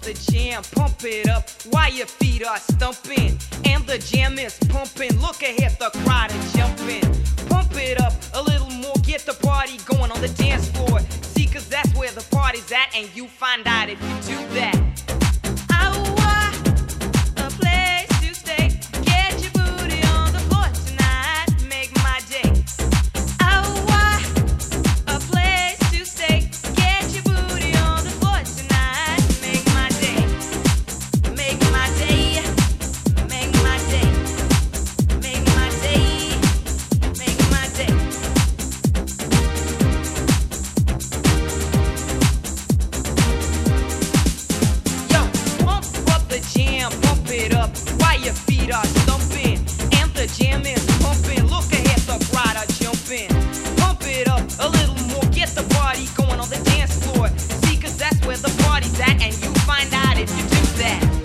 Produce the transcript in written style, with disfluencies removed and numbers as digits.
the jam, pump it up while your feet are stumping. And the jam is pumping, look ahead, the crowd is jumping. Pump it up a little more, get the party going on the dance floor. See, cause that's where the party's at, and you find out if you do that. Pump it up while your feet are stumping. And the jam is pumping, look ahead, the crowd are jumping. Pump it up a little more, get the party going on the dance floor. See, cause that's where the party's at, and you find out if you do that.